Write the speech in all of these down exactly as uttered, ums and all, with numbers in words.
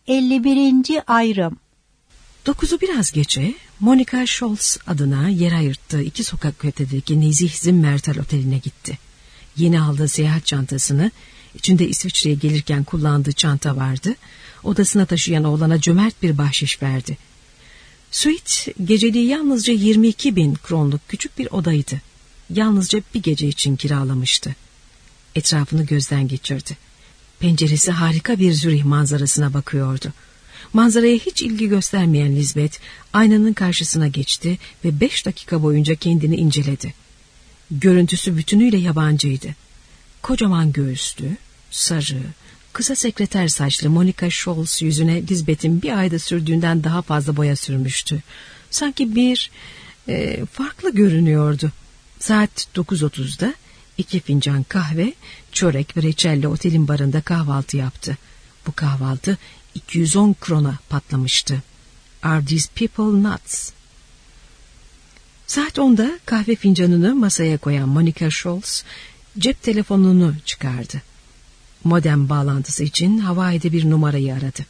elli birinci ayrım. Dokuzu biraz geçe Monica Scholz adına yer ayırttığı iki sokak ötedeki Nezih Zimmertal Oteli'ne gitti. Yeni aldığı seyahat çantasını, içinde İsviçre'ye gelirken kullandığı çanta vardı, odasına taşıyan oğlana cömert bir bahşiş verdi. Suite geceliği yalnızca yirmi iki bin kronluk küçük bir odaydı. Yalnızca bir gece için kiralamıştı. Etrafını gözden geçirdi. Penceresi harika bir Zürih manzarasına bakıyordu. Manzaraya hiç ilgi göstermeyen Lisbeth aynanın karşısına geçti ve beş dakika boyunca kendini inceledi. Görüntüsü bütünüyle yabancıydı. Kocaman göğüslü, sarı, kısa sekreter saçlı Monica Scholz yüzüne Lisbeth'in bir ayda sürdüğünden daha fazla boya sürmüştü. Sanki bir e, farklı görünüyordu. Saat dokuz otuzda iki fincan kahve, çörek ve reçelle otelin barında kahvaltı yaptı. Bu kahvaltı iki yüz on krona patlamıştı. Are these people nuts? Saat onda kahve fincanını masaya koyan Monica Scholz cep telefonunu çıkardı. Modem bağlantısı için Hawaii'de bir numarayı aradı.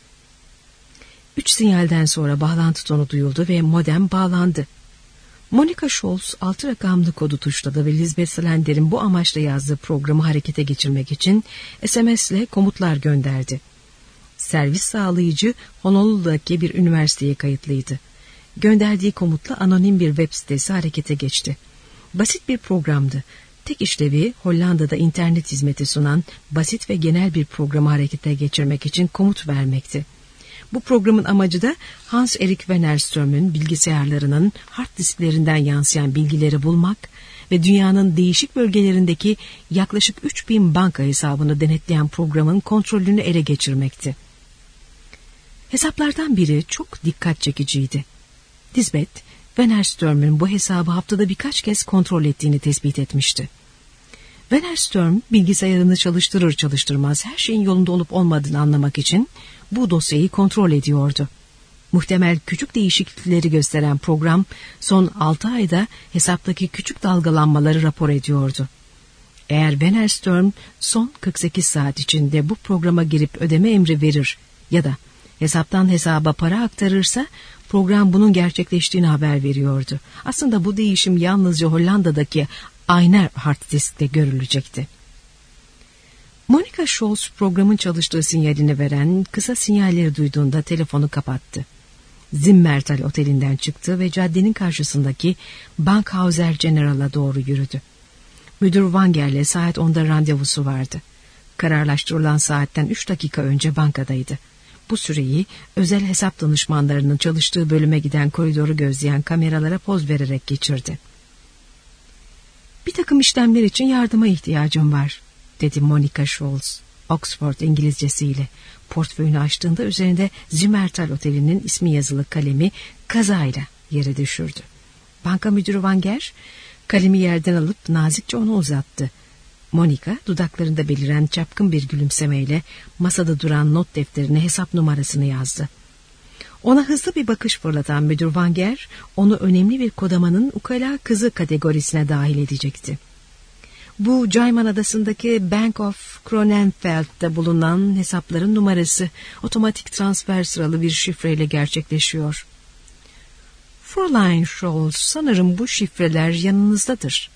Üç sinyalden sonra bağlantı tonu duyuldu ve modem bağlandı. Monica Scholz altı rakamlı kodu tuşladı ve Lisbeth Slender'in bu amaçla yazdığı programı harekete geçirmek için S M S'le komutlar gönderdi. Servis sağlayıcı Honolulu'daki bir üniversiteye kayıtlıydı. Gönderdiği komutla anonim bir web sitesi harekete geçti. Basit bir programdı. Tek işlevi Hollanda'da internet hizmeti sunan basit ve genel bir programı harekete geçirmek için komut vermekti. Bu programın amacı da Hans-Erik Wennerström'ün bilgisayarlarının hard disklerinden yansıyan bilgileri bulmak ve dünyanın değişik bölgelerindeki yaklaşık üç bin banka hesabını denetleyen programın kontrolünü ele geçirmekti. Hesaplardan biri çok dikkat çekiciydi. Lisbeth, Wennerström'ün bu hesabı haftada birkaç kez kontrol ettiğini tespit etmişti. Wennerström bilgisayarını çalıştırır çalıştırmaz her şeyin yolunda olup olmadığını anlamak için bu dosyayı kontrol ediyordu. Muhtemel küçük değişiklikleri gösteren program son altı ayda hesaptaki küçük dalgalanmaları rapor ediyordu. Eğer Wennerström son kırk sekiz saat içinde bu programa girip ödeme emri verir ya da hesaptan hesaba para aktarırsa program bunun gerçekleştiğini haber veriyordu. Aslında bu değişim yalnızca Hollanda'daki Ayner hard diskte görülecekti. Monica Scholz programın çalıştığı sinyalini veren kısa sinyalleri duyduğunda telefonu kapattı. Zimmertal Oteli'nden çıktı ve caddenin karşısındaki Bankhauser General'a doğru yürüdü. Müdür Wanger'le saat onda randevusu vardı. Kararlaştırılan saatten üç dakika önce bankadaydı. Bu süreyi özel hesap danışmanlarının çalıştığı bölüme giden koridoru gözleyen kameralara poz vererek geçirdi. Bir takım işlemler için yardıma ihtiyacım var, dedi Monica Scholz, Oxford İngilizcesiyle. Portföyünü açtığında üzerinde Zimmertal Oteli'nin ismi yazılı kalemi kazayla yere düşürdü. Banka müdürü Wanger kalemi yerden alıp nazikçe ona uzattı. Monica dudaklarında beliren çapkın bir gülümsemeyle masada duran not defterine hesap numarasını yazdı. Ona hızlı bir bakış fırlatan müdür Wanger onu önemli bir kodamanın ukala kızı kategorisine dahil edecekti. Bu Cayman Adası'ndaki Bank of Kronenfeld'de bulunan hesapların numarası otomatik transfer sıralı bir şifreyle gerçekleşiyor. Fräulein Scholz, sanırım bu şifreler yanınızdadır.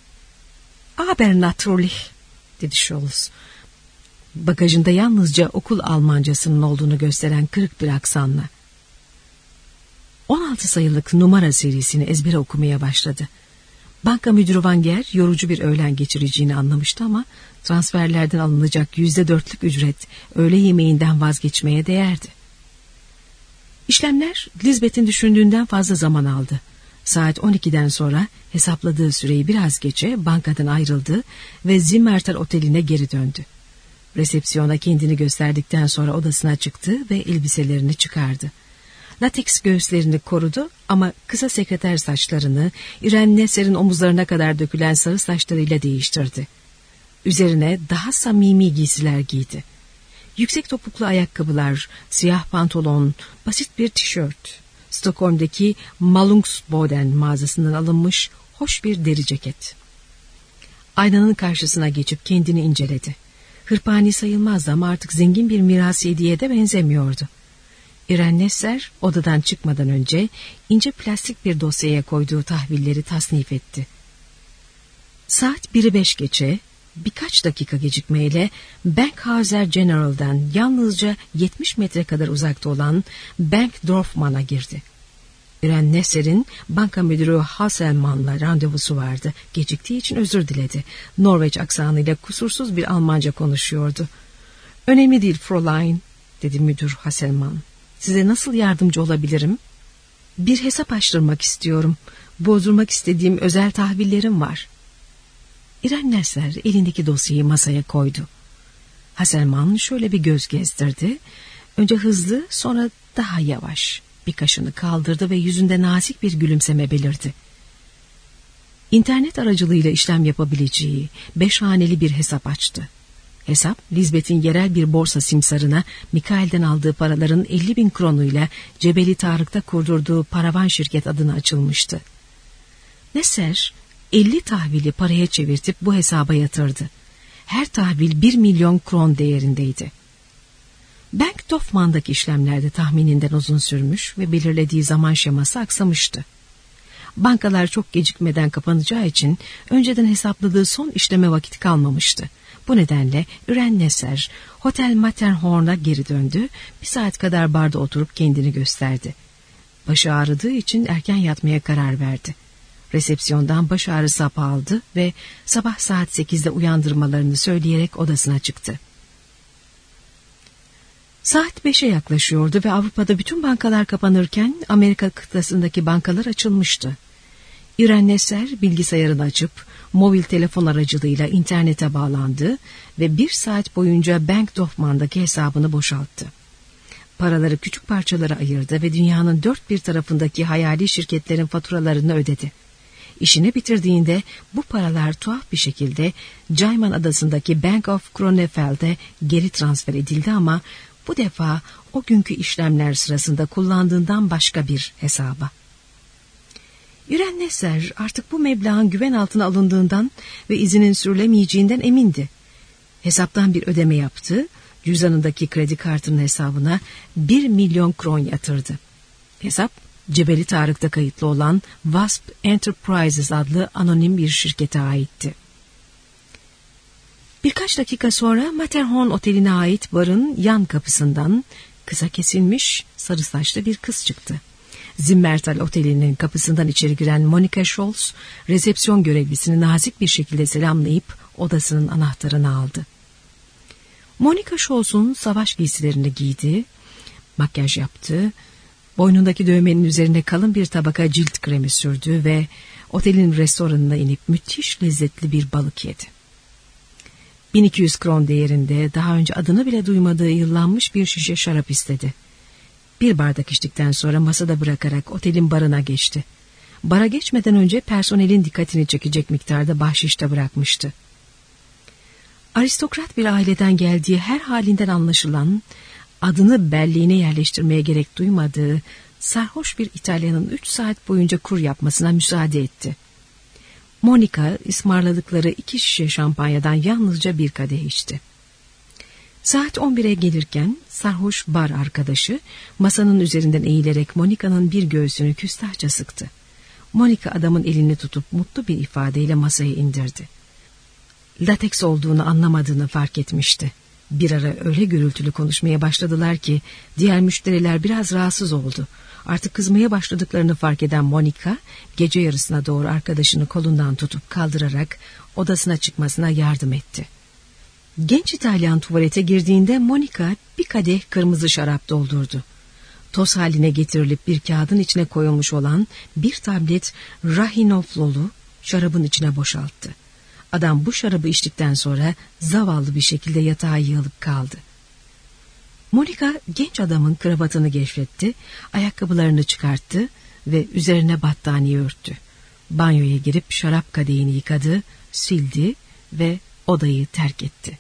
Aber natürlich, dedi Scholz. Bagajında yalnızca okul Almancasının olduğunu gösteren kırık bir aksanla. on altı sayılık numara serisini ezbere okumaya başladı. Banka müdürü Wanger yorucu bir öğlen geçireceğini anlamıştı ama transferlerden alınacak yüzde dörtlük ücret öğle yemeğinden vazgeçmeye değerdi. İşlemler Lisbeth'in düşündüğünden fazla zaman aldı. Saat on ikiden sonra hesapladığı süreyi biraz geçe bankadan ayrıldı ve Zimmertal Oteli'ne geri döndü. Resepsiyona kendini gösterdikten sonra odasına çıktı ve elbiselerini çıkardı. Lateks göğüslerini korudu ama kısa sekreter saçlarını Irene Neser'in omuzlarına kadar dökülen sarı saçlarıyla değiştirdi. Üzerine daha samimi giysiler giydi. Yüksek topuklu ayakkabılar, siyah pantolon, basit bir tişört, Stockholm'daki Malungsboden mağazasından alınmış hoş bir deri ceket. Aynanın karşısına geçip kendini inceledi. Hırpani sayılmazdı ama artık zengin bir mirasiyediye de benzemiyordu. İren Nesser odadan çıkmadan önce ince plastik bir dosyaya koyduğu tahvilleri tasnif etti. Saat biri beş geçe birkaç dakika gecikmeyle Bankhauser General'dan yalnızca yetmiş metre kadar uzakta olan Bank Dorfman'a girdi. İren Nesser'in banka müdürü Hasselmann'la randevusu vardı. Geciktiği için özür diledi. Norveç aksanıyla kusursuz bir Almanca konuşuyordu. "Önemli değil Fräulein," dedi müdür Hasselmann. "Size nasıl yardımcı olabilirim?" "Bir hesap açtırmak istiyorum. Bozdurmak istediğim özel tahvillerim var." İren Nesser elindeki dosyayı masaya koydu. Hasselmann şöyle bir göz gezdirdi. Önce hızlı, sonra daha yavaş bir kaşını kaldırdı ve yüzünde nazik bir gülümseme belirdi. İnternet aracılığıyla işlem yapabileceği beş haneli bir hesap açtı. Hesap, Lisbeth'in yerel bir borsa simsarına Mikael'den aldığı paraların elli bin kronuyla Cebeli Tarık'ta kurdurduğu paravan şirket adına açılmıştı. Nesser, elli tahvili paraya çevirtip bu hesaba yatırdı. Her tahvil bir milyon kron değerindeydi. Bank Dorfman'daki işlemlerde tahmininden uzun sürmüş ve belirlediği zaman şeması aksamıştı. Bankalar çok gecikmeden kapanacağı için önceden hesapladığı son işleme vakit kalmamıştı. Bu nedenle İren Nesser Hotel Matterhorn'a geri döndü, bir saat kadar barda oturup kendini gösterdi. Başı ağrıdığı için erken yatmaya karar verdi. Resepsiyondan baş ağrısı hapı aldı ve sabah saat sekizde uyandırmalarını söyleyerek odasına çıktı. Saat beşe yaklaşıyordu ve Avrupa'da bütün bankalar kapanırken Amerika kıtasındaki bankalar açılmıştı. İren Nesser bilgisayarını açıp mobil telefon aracılığıyla internete bağlandı ve bir saat boyunca Bank Dorfman'daki hesabını boşalttı. Paraları küçük parçalara ayırdı ve dünyanın dört bir tarafındaki hayali şirketlerin faturalarını ödedi. İşini bitirdiğinde bu paralar tuhaf bir şekilde Cayman adasındaki Bank of Kronefeld'e geri transfer edildi ama bu defa o günkü işlemler sırasında kullandığından başka bir hesaba. İren Nesser artık bu meblağın güven altına alındığından ve izinin sürülemeyeceğinden emindi. Hesaptan bir ödeme yaptı, cüzdanındaki kredi kartının hesabına bir milyon kron yatırdı. Hesap, Cebeli Tarık'ta kayıtlı olan Wasp Enterprises adlı anonim bir şirkete aitti. Birkaç dakika sonra Matterhorn Oteli'ne ait barın yan kapısından kısa kesilmiş sarı saçlı bir kız çıktı. Zimmertal Oteli'nin kapısından içeri giren Monika Scholz, resepsiyon görevlisini nazik bir şekilde selamlayıp odasının anahtarını aldı. Monika Scholz'un savaş giysilerini giydi, makyaj yaptı, boynundaki dövmenin üzerine kalın bir tabaka cilt kremi sürdü ve otelin restoranına inip müthiş lezzetli bir balık yedi. bin iki yüz kron değerinde daha önce adını bile duymadığı yıllanmış bir şişe şarap istedi. Bir bardak içtikten sonra masada bırakarak otelin barına geçti. Bara geçmeden önce personelin dikkatini çekecek miktarda bahşişte bırakmıştı. Aristokrat bir aileden geldiği her halinden anlaşılan, adını belleğine yerleştirmeye gerek duymadığı sarhoş bir İtalyanın üç saat boyunca kur yapmasına müsaade etti. Monika ısmarladıkları iki şişe şampanyadan yalnızca bir kadeh içti. Saat on bire gelirken sarhoş bar arkadaşı masanın üzerinden eğilerek Monika'nın bir göğsünü küstahça sıktı. Monika adamın elini tutup mutlu bir ifadeyle masaya indirdi. Lateks olduğunu anlamadığını fark etmişti. Bir ara öyle gürültülü konuşmaya başladılar ki diğer müşteriler biraz rahatsız oldu. Artık kızmaya başladıklarını fark eden Monika gece yarısına doğru arkadaşını kolundan tutup kaldırarak odasına çıkmasına yardım etti. Genç İtalyan tuvalete girdiğinde Monika bir kadeh kırmızı şarap doldurdu. Toz haline getirilip bir kağıdın içine koyulmuş olan bir tablet Rahinoflolu şarabın içine boşalttı. Adam bu şarabı içtikten sonra zavallı bir şekilde yatağa yığılıp kaldı. Monika genç adamın kravatını gevşetti, ayakkabılarını çıkarttı ve üzerine battaniye örttü. Banyoya girip şarap kadehini yıkadı, sildi ve odayı terk etti.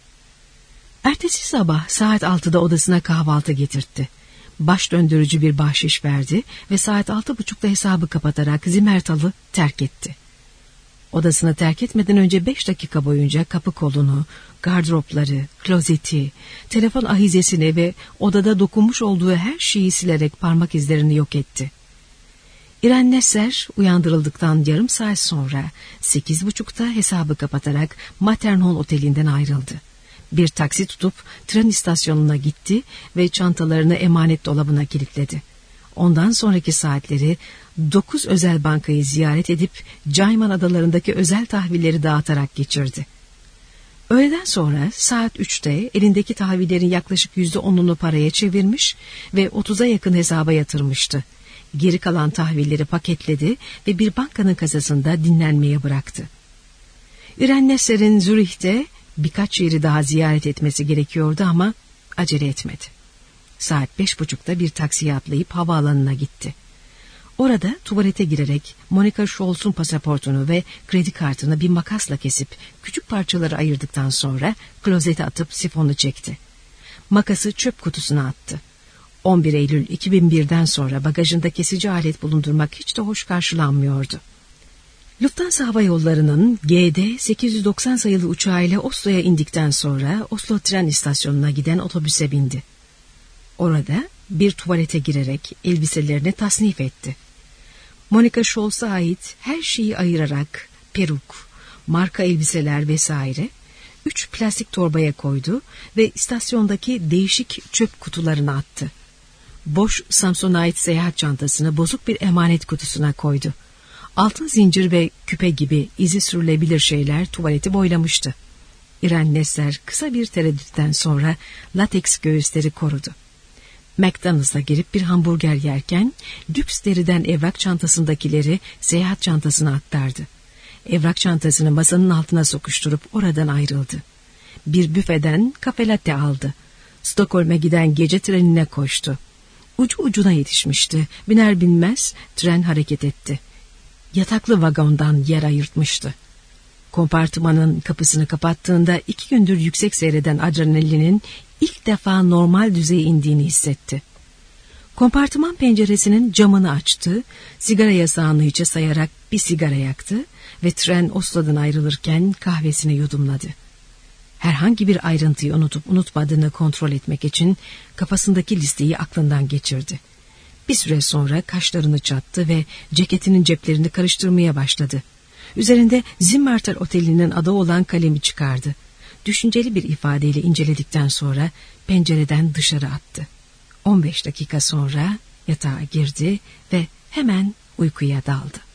Ertesi sabah saat altıda odasına kahvaltı getirtti. Baş döndürücü bir bahşiş verdi ve saat altı buçukta hesabı kapatarak Zimmertal'ı terk etti. Odasını terk etmeden önce beş dakika boyunca kapı kolunu, gardıropları, klozeti, telefon ahizesini ve odada dokunmuş olduğu her şeyi silerek parmak izlerini yok etti. Irene Nesser uyandırıldıktan yarım saat sonra sekiz buçukta hesabı kapatarak Matterhorn Oteli'nden ayrıldı. Bir taksi tutup tren istasyonuna gitti ve çantalarını emanet dolabına kilitledi. Ondan sonraki saatleri dokuz özel bankayı ziyaret edip Cayman adalarındaki özel tahvilleri dağıtarak geçirdi. Öğleden sonra saat üçte elindeki tahvillerin yaklaşık yüzde onunu paraya çevirmiş ve otuza yakın hesaba yatırmıştı. Geri kalan tahvilleri paketledi ve bir bankanın kasasında dinlenmeye bıraktı. Irene Nesser'in Zürih'te birkaç yeri daha ziyaret etmesi gerekiyordu ama acele etmedi. Saat beş buçukta bir taksiye atlayıp havaalanına gitti. Orada tuvalete girerek Monica Scholz'un pasaportunu ve kredi kartını bir makasla kesip küçük parçaları ayırdıktan sonra klozete atıp sifonu çekti. Makası çöp kutusuna attı. on bir Eylül iki bin birden sonra bagajında kesici alet bulundurmak hiç de hoş karşılanmıyordu. Lufthansa Hava Yolları'nın G D sekiz yüz doksan sayılı uçağıyla Oslo'ya indikten sonra Oslo tren istasyonuna giden otobüse bindi. Orada bir tuvalete girerek elbiselerini tasnif etti. Monica Scholz'a ait her şeyi ayırarak peruk, marka elbiseler vesaire üç plastik torbaya koydu ve istasyondaki değişik çöp kutularına attı. Boş Samsonite seyahat çantasını bozuk bir emanet kutusuna koydu. Altın zincir ve küpe gibi izi sürülebilir şeyler tuvaleti boylamıştı. Irene Nesser kısa bir tereddütten sonra lateks göğüsleri korudu. McDonald's'a girip bir hamburger yerken lüks deriden evrak çantasındakileri seyahat çantasına aktardı. Evrak çantasını masanın altına sokuşturup oradan ayrıldı. Bir büfeden kafe latte aldı. Stockholm'e giden gece trenine koştu. Ucu ucuna yetişmişti. Biner binmez tren hareket etti. Yataklı vagondan yer ayırtmıştı. Kompartımanın kapısını kapattığında iki gündür yüksek seyreden adrenalinin ilk defa normal düzeye indiğini hissetti. Kompartıman penceresinin camını açtı, sigara yasağını hiçe sayarak bir sigara yaktı ve tren Oslo'dan ayrılırken kahvesini yudumladı. Herhangi bir ayrıntıyı unutup unutmadığını kontrol etmek için kafasındaki listeyi aklından geçirdi. Bir süre sonra kaşlarını çattı ve ceketinin ceplerini karıştırmaya başladı. Üzerinde Zimmertal Oteli'nin adı olan kalemi çıkardı. Düşünceli bir ifadeyle inceledikten sonra pencereden dışarı attı. on beş dakika sonra yatağa girdi ve hemen uykuya daldı.